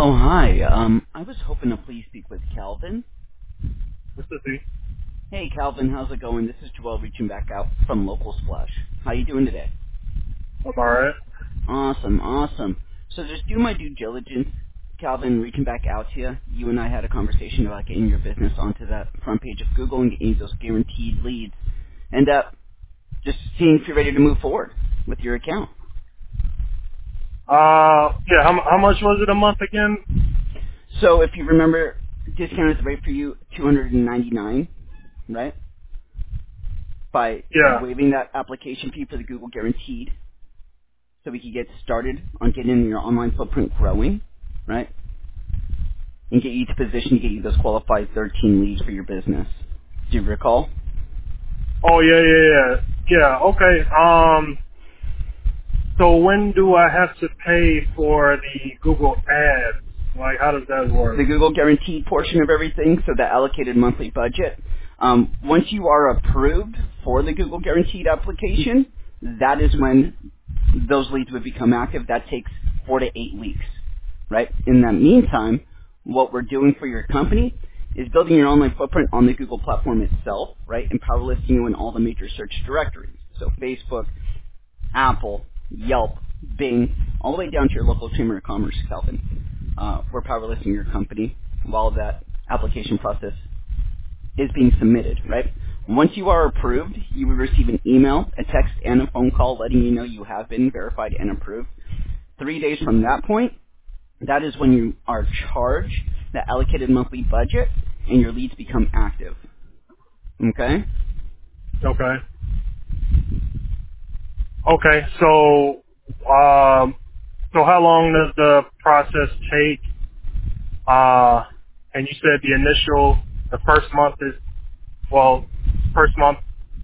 Hello, hi. I was hoping to please speak with Calvin. This is the Hey, Calvin, how's it going? This is Joel reaching back out from Local Splash. How you doing today? I'm alright. Awesome. So just do my due diligence, Calvin, reaching back out to you. You and I had a conversation about getting your business onto that front page of Google and getting you those guaranteed leads. And just seeing if you're ready to move forward with your account. Yeah, how much was it a month again? So if you remember, discounted rate for you, $299, right? By Yeah. waiving that application fee for the Google Guaranteed, so we could get started on getting your online footprint growing, right? And get you to position to get you those qualified 13 leads for your business. Do you recall? Oh, yeah. Yeah, okay. So when do I have to pay for the Google ads? Like, how does that The work? Google Guaranteed portion of everything, so the allocated monthly budget. Once you are approved for the Google Guaranteed application, that is when those leads would become active. That takes 4 to 8 weeks, right? In that meantime, what we're doing for your company is building your online footprint on the Google platform itself, right? And power listing you in all the major search directories. So Facebook, Apple, Yelp, Bing, all the way down to your local chamber of commerce, Calvin. We're power listing your company while that application process is being submitted, right? Once you are approved, you will receive an email, a text, and a phone call letting you know you have been verified and approved. 3 days from that point, that is when you are charged the allocated monthly budget and your leads become active. Okay? Okay. Okay, so how long does the process take? And you said the first month is, well, first month,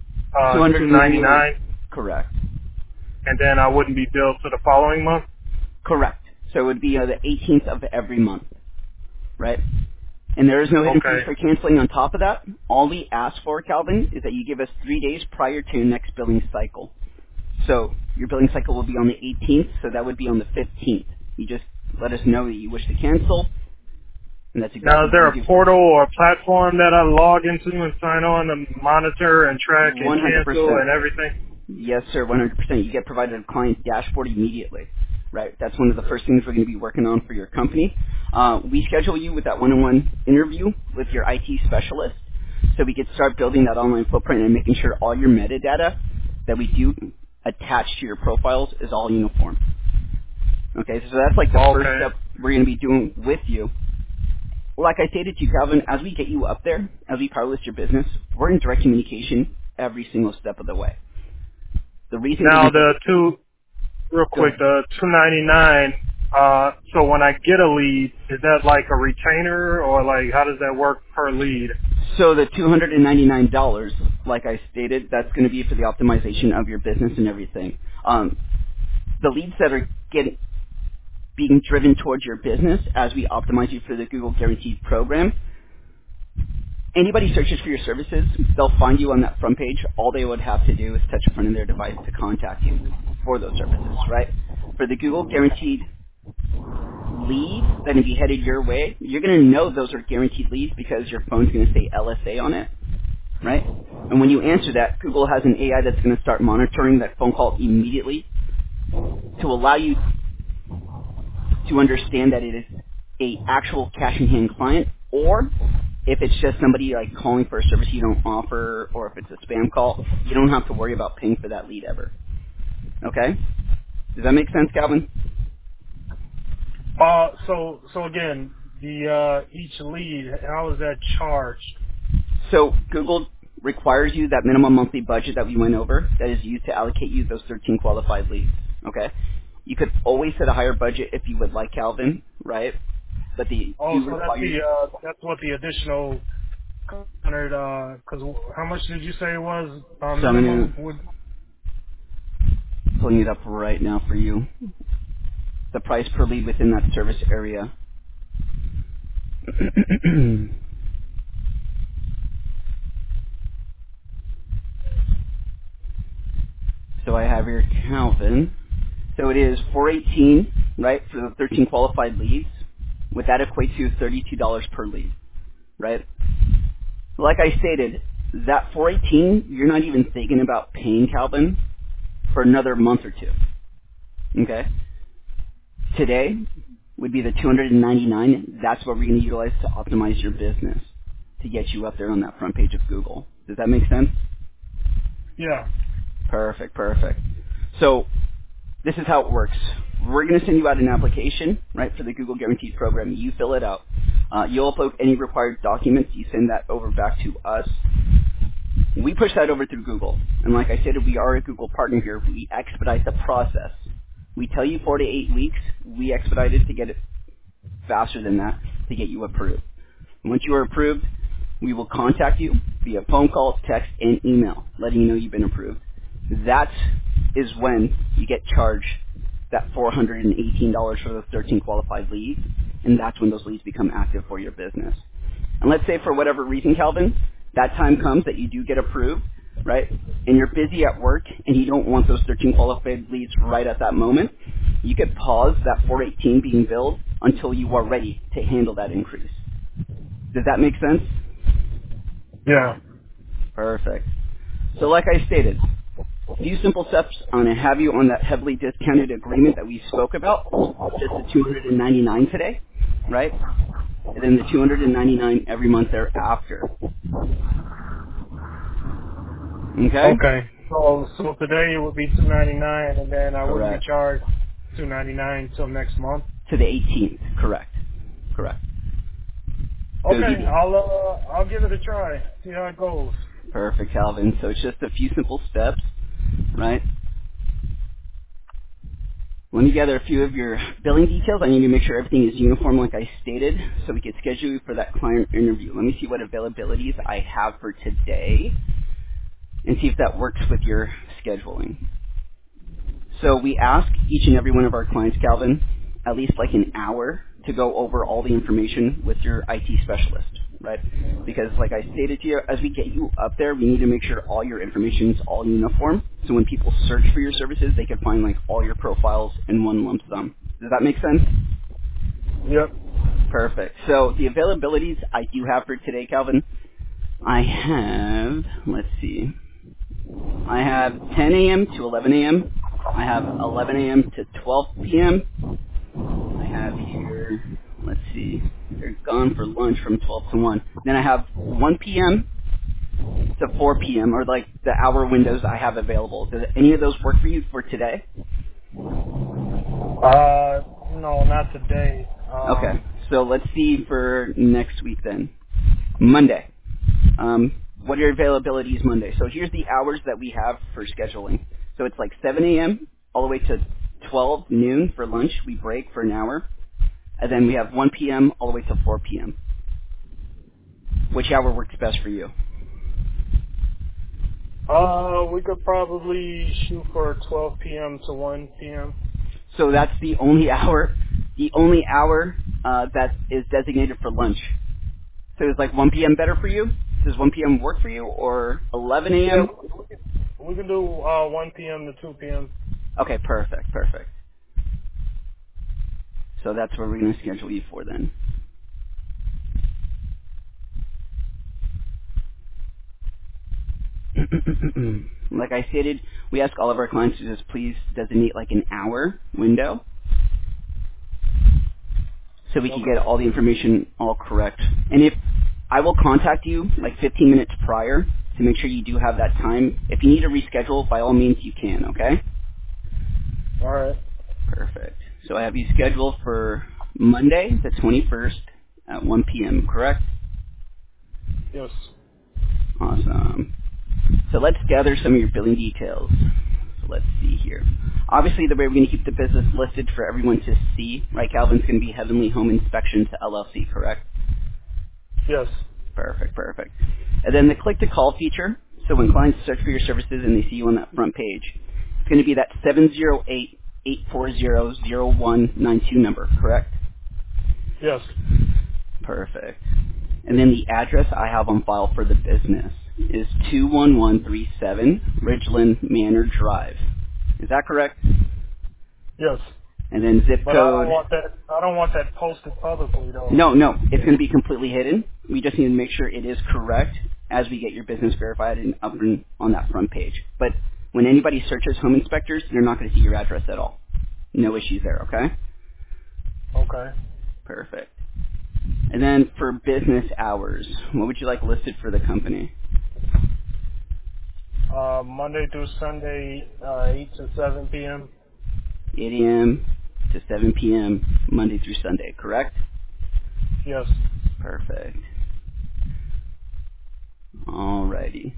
299. $299, Correct. and then I wouldn't be billed for the following month? Correct. So it would be the 18th of every month, right? And there is no hidden fees Okay. for canceling on top of that. All we ask for, Calvin, is that you give us 3 days prior to your next billing cycle. So your billing cycle will be on the 18th, so that would be on the 15th. You just let us know that you wish to cancel, and that's Now, exactly is what there we a do for portal or a platform that I log into and sign on to monitor and track you. and cancel 100%. and everything? Yes, sir, 100%. You get provided a client dashboard immediately, right? That's one of the first things we're going to be working on for your company. We schedule you with that one-on-one interview with your IT specialist so we could start building that online footprint and making sure all your metadata that we do attach to your profiles is all uniform. Okay, so that's like the first Okay. step we're going to be doing with you. Like I stated to you, Calvin, as we get you up there, as we power list your business, we're in direct communication every single step of the way. The reason Now, being, real go quick, ahead. the 299, so when I get a lead, is that like a retainer or like how does that work per lead? So the $299, like I stated, that's going to be for the optimization of your business and everything. The leads that are being driven towards your business as we optimize you for the Google Guaranteed program, anybody searches for your services, they'll find you on that front page. All they would have to do is touch a front of their device to contact you for those services, right? For the Google Guaranteed leads that can be headed your way, you're going to know those are guaranteed leads because your phone's going to say LSA on it, right? And when you answer that, Google has an AI that's going to start monitoring that phone call immediately to allow you to understand that it is a actual cash in hand client, or if it's just somebody like calling for a service you don't offer, or if it's a spam call, you don't have to worry about paying for that lead ever. Okay? Does that make sense, Calvin? So again, each lead, how is that charged? So Google requires you that minimum monthly budget that we went over that is used to allocate you those 13 qualified leads. Okay? You could always set a higher budget if you would like, Calvin, right? But they Oh, do so require that's what the additional 100, cause how much did you say it was, so I'm going minimum to would, pulling it up right now for you. The price per lead within that service area. So I have here Calvin. So it is 418, right, for the 13 qualified leads. What that equates to is $32 per lead, right? Like I stated, that 418, you're not even thinking about paying Calvin for another month or two, okay? Today would be the 299. That's what we're going to utilize to optimize your business to get you up there on that front page of Google. Does that make sense? Yeah. Perfect, perfect. So this is how it works. We're going to send you out an application, right, for the Google Guaranteed program. You fill it out. You'll upload any required documents. You send that over back to us. We push that over through Google. And like I said, we are a Google partner here. We expedite the process. We tell you 4 to 8 weeks. We expedite it to get it faster than that to get you approved. Once you are approved, we will contact you via phone call, text, and email, letting you know you've been approved. That is when you get charged that $418 for those 13 qualified leads, and that's when those leads become active for your business. And let's say for whatever reason, Calvin, that time comes that you do get approved, right, and you're busy at work and you don't want those 13 qualified leads right at that moment, you could pause that 418 being billed until you are ready to handle that increase. Does that make sense? Yeah. Perfect. So like I stated, a few simple steps. I'm going to have you on that heavily discounted agreement that we spoke about, just the $299 today, right? And then the $299 every month thereafter. Okay? Okay. So today it would be $299, and then I wouldn't Correct. be charged $299 till next month. To the 18th. Correct. Correct. So Okay, I'll give it a try. See how it goes. perfect, Calvin. So it's just a few simple steps, right? Let me gather a few of your billing details. I need to make sure everything is uniform like I stated so we can schedule you for that client interview. Let me see what availabilities I have for today and see if that works with your scheduling. So we ask each and every one of our clients, Calvin, at least like an hour to go over all the information with your IT specialist, right? Because like I stated to you, as we get you up there, we need to make sure all your information is all uniform. So when people search for your services, they can find like all your profiles in one lump sum. Does that make sense? Yep. Perfect. So the availabilities I do have for today, Calvin, I have, let's see, I have 10 a.m. to 11 a.m. I have 11 a.m. to 12 p.m. I have here, let's see, they're gone for lunch from 12 to 1. Then I have 1 p.m. to 4 p.m. or like the hour windows I have available. Does any of those work for you for today? No, not today. Okay, so let's see for next week then. Monday. What are your availabilities Monday? So here's the hours that we have for scheduling. So it's like 7 a.m. all the way to 12 noon for lunch. We break for an hour. And then we have 1 p.m. all the way to 4 p.m. Which hour works best for you? We could probably shoot for 12 p.m. to 1 p.m. So that's the only hour that is designated for lunch. So is like 1 p.m. better for you? Does 1 p.m. work for you, or 11 a.m.? Yeah, we can do 1 p.m. to 2 p.m. Okay, perfect, perfect. So that's where we're going to schedule you for then. Like I stated, we ask all of our clients to just please designate like an hour window so we can get all the information all correct. And if I will contact you like 15 minutes prior to make sure you do have that time. If you need to reschedule, by all means you can, okay? All right. Perfect. So I have you scheduled for Monday, the 21st at 1 p.m., correct? Yes. Awesome. So let's gather some of your billing details. So let's see here. Obviously, the way we're going to keep the business listed for everyone to see, right, Calvin's going to be Heavenly Home Inspections LLC, correct? Yes. Perfect, perfect. And then the click-to-call feature. So when clients search for your services and they see you on that front page, it's going to be that 708-840-0192 number, correct? Yes. Perfect. And then the address I have on file for the business is 21137 Ridgeland Manor Drive. Is that correct? Yes. And then zip But code. I don't want that posted publicly though. No, it's going to be completely hidden. We just need to make sure it is correct as we get your business verified and up and on that front page. But when anybody searches home inspectors, they're not going to see your address at all. No issues there, okay? Okay. Perfect. And then for business hours, what would you like listed for the company? Monday through Sunday, 8 to 7 p.m. 8 a.m. to 7 p.m. Monday through Sunday, correct? Yes. Perfect. Alrighty.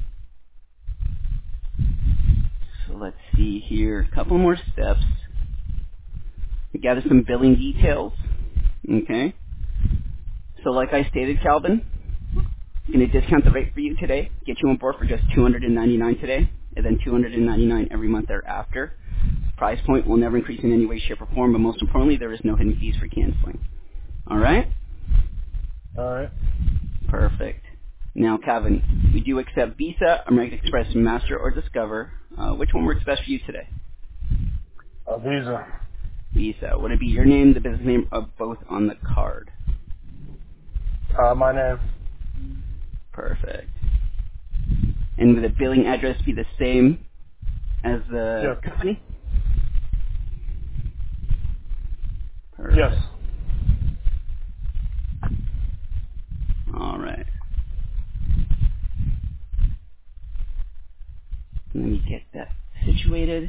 So let's see here. A couple more steps. We gather some billing details. Okay. So like I stated, Calvin, I'm going to discount the rate for you today, get you on board for just $299 today, and then $299 every month thereafter. Price point will never increase in any way, shape, or form, but most importantly, there is no hidden fees for canceling. All right? All right. Perfect. Now, Calvin, we do accept Visa, American Express, Master, or Discover. Which one works best for you today? A Visa. Visa. Would it be your name, the business name, or both on the card? My name. Perfect. And would the billing address be the same as the Yes. company? Perfect. Yes. All right. Let me get that situated.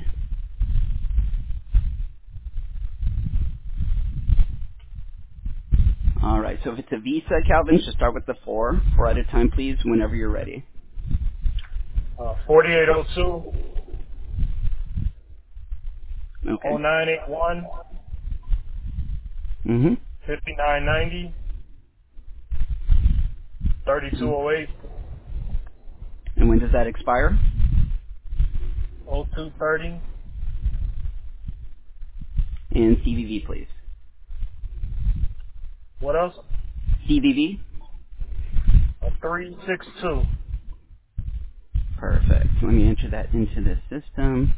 All right. So if it's a Visa, Calvin, just start with the four at a time, please, whenever you're ready. 4802 Okay. 0981 Mm-hmm. 5990 3208 And when does that expire? 0230 And CVV, please. What else? CVV? 362. Perfect. Let me enter that into the system.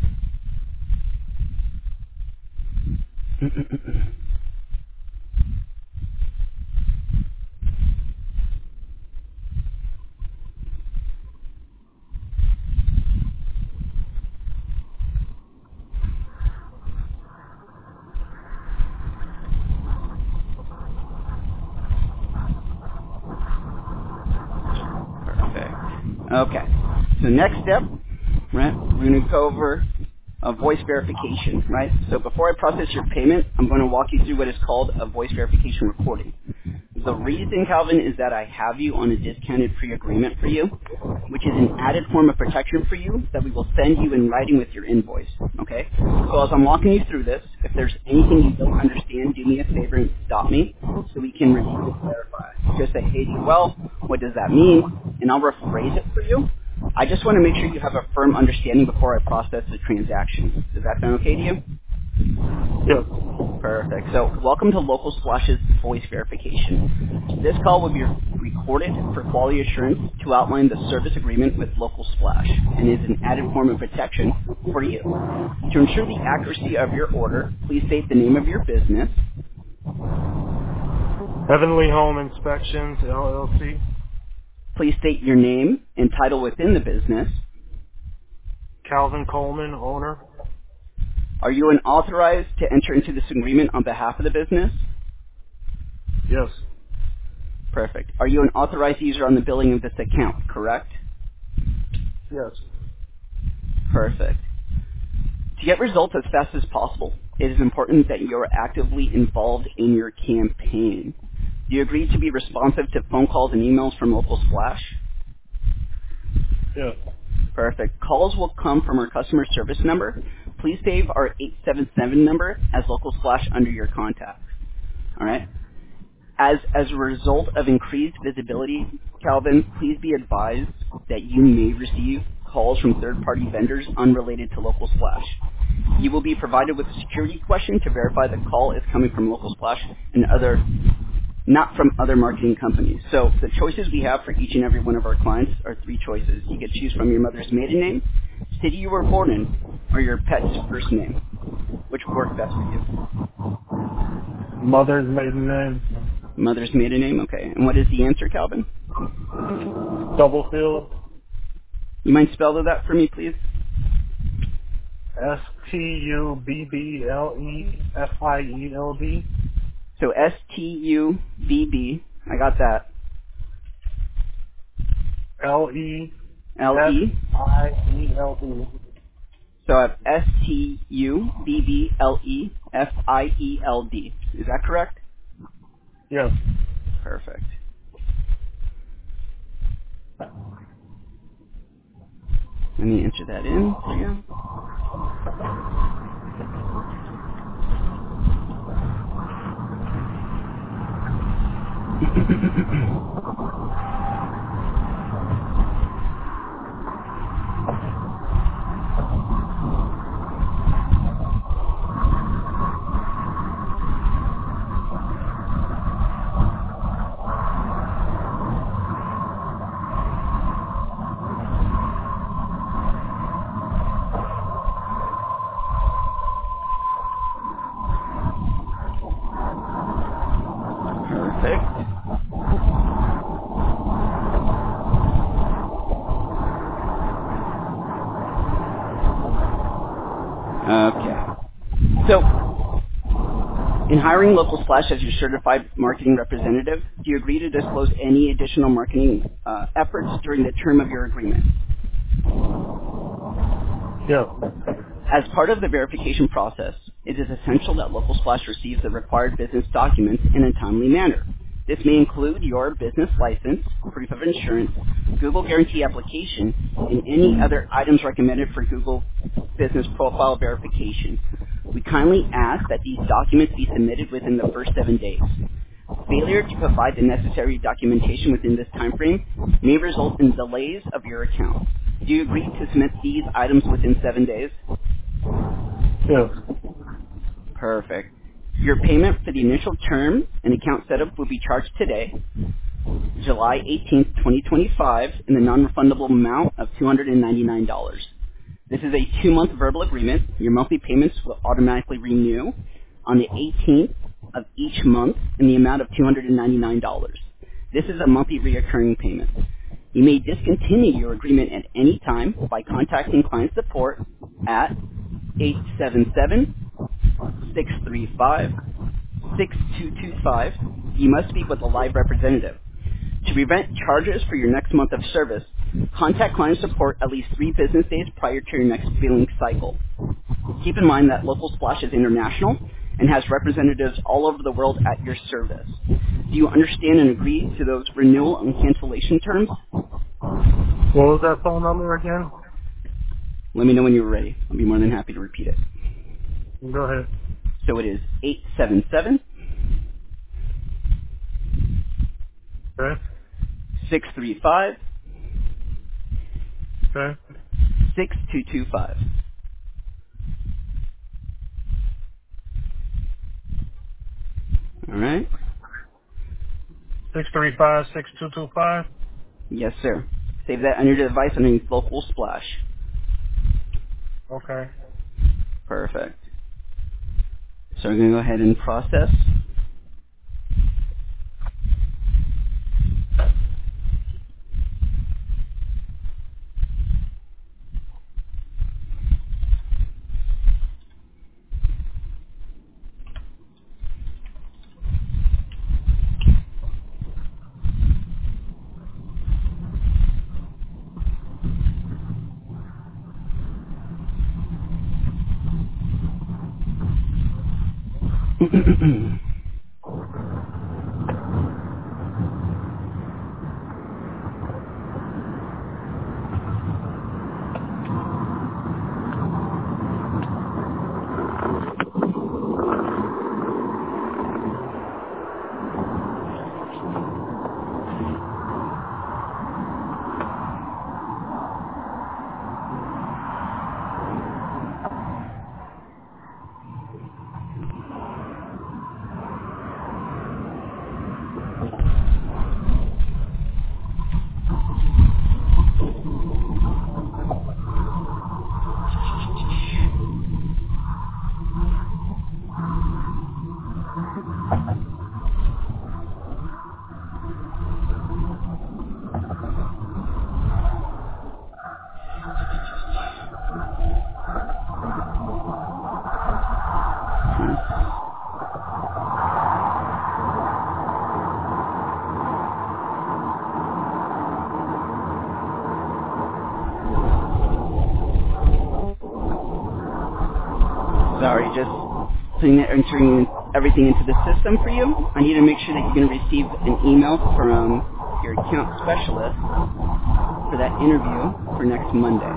Perfect. Okay. So next step, right, we're going to go over a voice verification, right? So before I process your payment, I'm going to walk you through what is called a voice verification recording. The reason, Calvin, is that I have you on a discounted pre-agreement for you, which is an added form of protection for you that we will send you in writing with your invoice, okay? So as I'm walking you through this, if there's anything you don't understand, do me a favor and stop me so we can review and clarify. Just say, hey, well, what does that mean? And I'll rephrase it for you. I just want to make sure you have a firm understanding before I process the transaction. Does that sound okay to you? Yes. Perfect. So welcome to Local Splash's voice verification. This call will be recorded for quality assurance to outline the service agreement with Local Splash and is an added form of protection for you. To ensure the accuracy of your order, please state the name of your business. Heavenly Home Inspections, LLC. Please state your name and title within the business. Calvin Coleman, owner. Are you an authorized to enter into this agreement on behalf of the business? Yes. Perfect. Are you an authorized user on the billing of this account, correct? Yes. Perfect. To get results as fast as possible, it is important that you are actively involved in your campaign. Do you agree to be responsive to phone calls and emails from Local Splash? Yes. Perfect. Calls will come from our customer service number. Please save our 877 number as Local Splash under your contacts. All right? As a result of increased visibility, Calvin, please be advised that you may receive calls from third-party vendors unrelated to Local Splash. You will be provided with a security question to verify the call is coming from Local Splash and not from other marketing companies. So the choices we have for each and every one of our clients are three choices. You get to choose from your mother's maiden name, city you were born in, or your pet's first name. Which would work best for you? Mother's maiden name. Mother's maiden name? Okay. And what is the answer, Calvin? Stubblefield. You mind spelling that for me, please? Stubblefield. So Stubb. I got that. Lefield. L-E. So I have Stubblefield. Is that correct? Yes. Perfect. Let me enter that in for you. Perfect. Okay. So, in hiring Local Splash as your certified marketing representative, do you agree to disclose any additional marketing efforts during the term of your agreement? Yes. As part of the verification process, it is essential that Local Splash receives the required business documents in a timely manner. This may include your business license, proof of insurance, Google Guarantee application, and any other items recommended for Google Business Profile verification. We kindly ask that these documents be submitted within the first 7 days. Failure to provide the necessary documentation within this time frame may result in delays of your account. Do you agree to submit these items within 7 days? Yes. Perfect. Your payment for the initial term and account setup will be charged today, July 18th, 2025, in the non-refundable amount of $299. This is a 2-month verbal agreement. Your monthly payments will automatically renew on the 18th of each month in the amount of $299. This is a monthly reoccurring payment. You may discontinue your agreement at any time by contacting client support at 877-635-6225. You must speak with a live representative. To prevent charges for your next month of service, contact client support at least 3 business days prior to your next billing cycle. Keep in mind that Local Splash is international and has representatives all over the world at your service. Do you understand and agree to those renewal and cancellation terms? What was that phone number again? Let me know when you're ready. I'll be more than happy to repeat it. Go ahead. So it is 877 Okay. 635 Okay. 6225. All right? 635-6225. Yes, sir. Save that on your device underneath Local Splash. Okay. Perfect. So we're going to go ahead and process. just entering everything into the system for you. I need to make sure that you're going to receive an email from your account specialist for that interview for next Monday.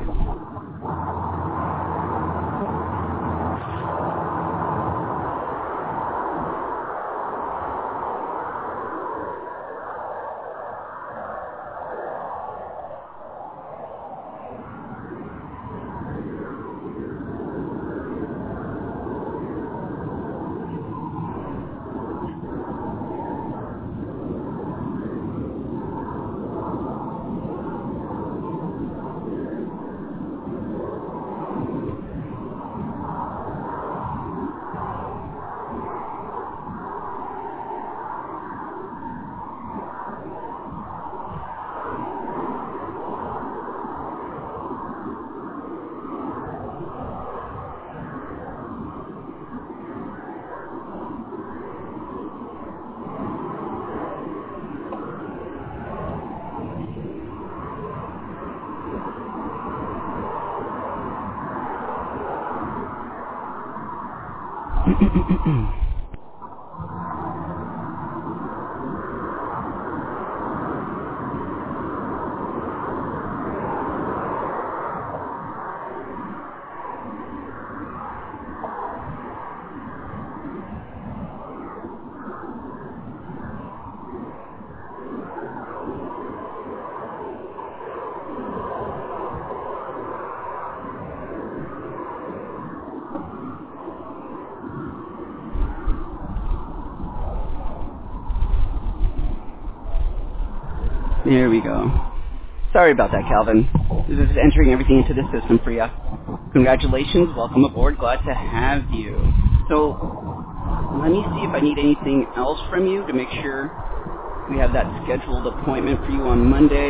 There we go. Sorry about that, Calvin. This is entering everything into the system for you. Congratulations. Welcome aboard. Glad to have you. So let me see if I need anything else from you to make sure we have that scheduled appointment for you on Monday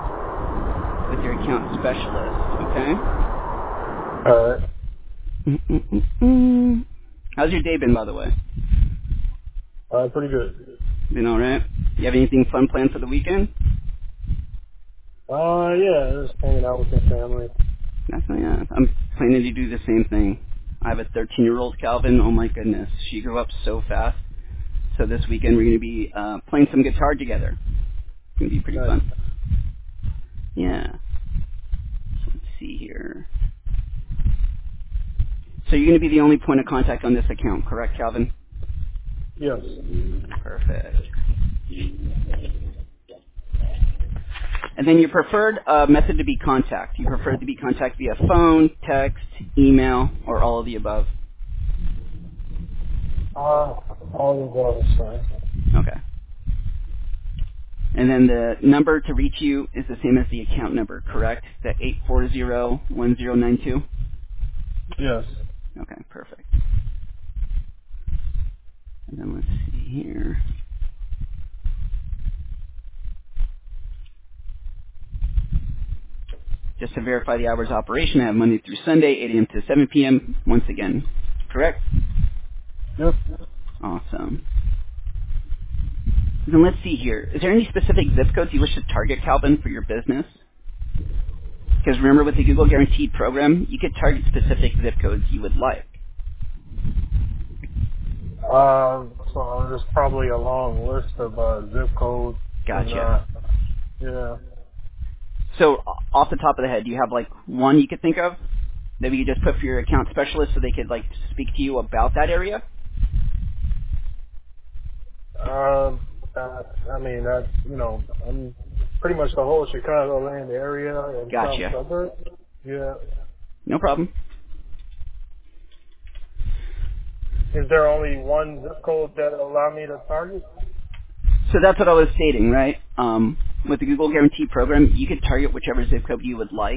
with your account specialist, okay? All right. How's your day been, by the way? Pretty good. Been all right? You have anything fun planned for the weekend? Yeah, just hanging out with my family. Yeah. I'm planning to do the same thing. I have a 13-year-old, Calvin. Oh, my goodness. She grew up so fast. So this weekend we're going to be playing some guitar together. It's going to be pretty fun. Yeah. So let's see here. So you're going to be the only point of contact on this account, correct, Calvin? Yes. Perfect. And then your preferred method to be contact. You prefer to be contacted via phone, text, email, or all of the above? All of that is fine. Okay. And then the number to reach you is the same as the account number, correct? The 840-1092? Yes. Okay, perfect. And then let's see here. Just to verify the hours of operation, I have Monday through Sunday, 8 a.m. to 7 p.m. once again. Correct? Yep. Awesome. Then let's see here. Is there any specific zip codes you wish to target, Calvin, for your business? Because remember, with the Google Guaranteed program, you could target specific zip codes you would like. So there's probably a long list of zip codes. Gotcha. Yeah. So off the top of the head, do you have like one you could think of that we could just put for your account specialist so they could like speak to you about that area? I mean, that's, I'm pretty much the whole Chicagoland area and Gotcha. South suburbs. Yeah. No problem. Is there only one zip code that will allow me to target? So that's what I was stating, right? With the Google Guarantee program, you could target whichever zip code you would like.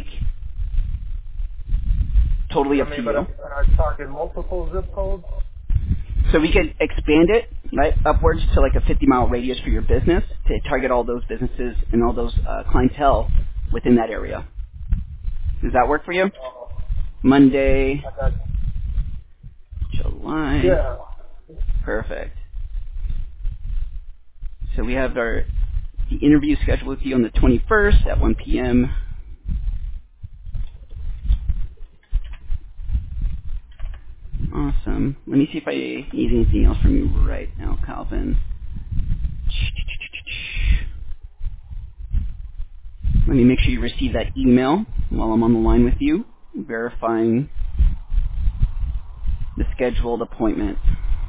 Totally up to you. But I target multiple zip codes? So we could expand it, right, upwards to like a 50-mile radius for your business to target all those businesses and all those clientele within that area. Does that work for you? Monday, July. Yeah. Perfect. So we have the interview scheduled with you on the 21st at 1 p.m. Awesome. Let me see if I need anything else from you right now, Calvin. Let me make sure you receive that email while I'm on the line with you, verifying the scheduled appointment.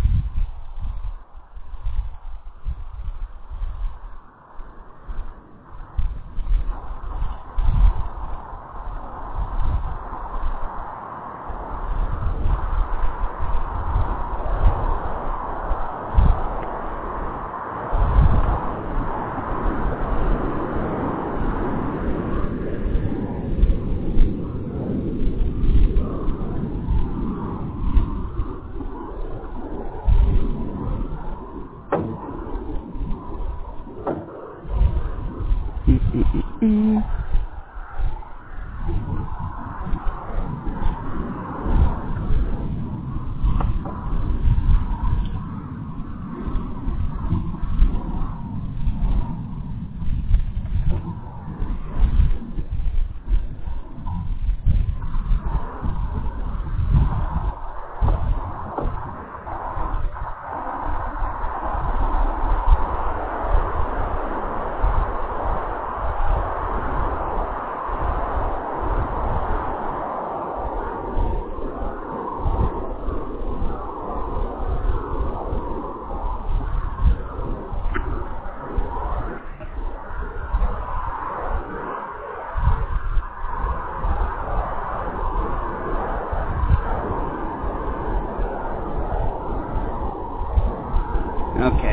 Okay.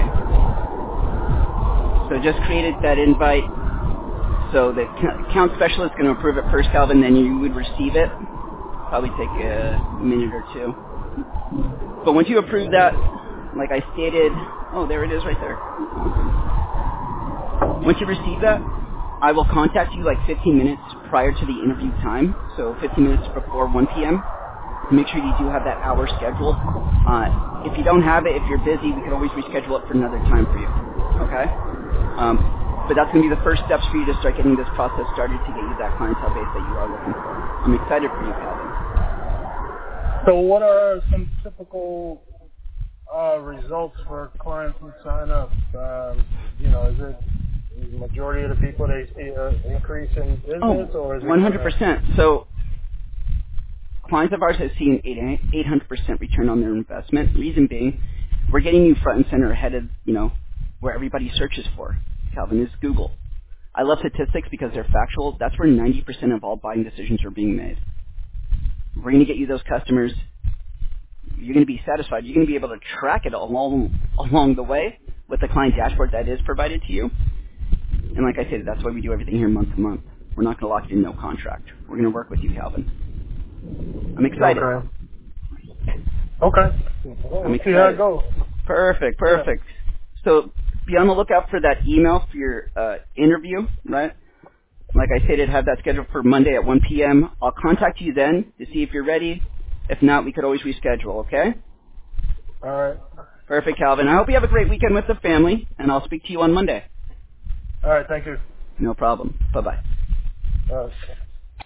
So just created that invite. So the account specialist is going to approve it first, Calvin, then you would receive it. Probably take a minute or two. But once you approve that, like I stated, oh, there it is right there. Once you receive that, I will contact you like 15 minutes prior to the interview time, so 15 minutes before 1 p.m. Make sure you do have that hour scheduled. If you don't have it, if you're busy, we can always reschedule it for another time for you. Okay? But that's going to be the first steps for you to start getting this process started to get you that clientele base that you are looking for. I'm excited for you, Calvin. So what are some typical results for clients who sign up? Is the majority of the people they see an increase in business, or is it 100%. So clients of ours have seen 800% return on their investment. Reason being, we're getting you front and center ahead of, where everybody searches for. Calvin, is Google. I love statistics because they're factual. That's where 90% of all buying decisions are being made. We're going to get you those customers. You're going to be satisfied. You're going to be able to track it along the way with the client dashboard that is provided to you. And like I said, that's why we do everything here month to month. We're not going to lock you in no contract. We're going to work with you, Calvin. I'm excited. Okay. I'm excited. See how it goes. Perfect. Yeah. So be on the lookout for that email for your interview, right? Like I said, have that scheduled for Monday at 1 p.m. I'll contact you then to see if you're ready. If not, we could always reschedule, okay? All right. Perfect, Calvin. I hope you have a great weekend with the family, and I'll speak to you on Monday. All right, thank you. No problem. Bye-bye. Okay.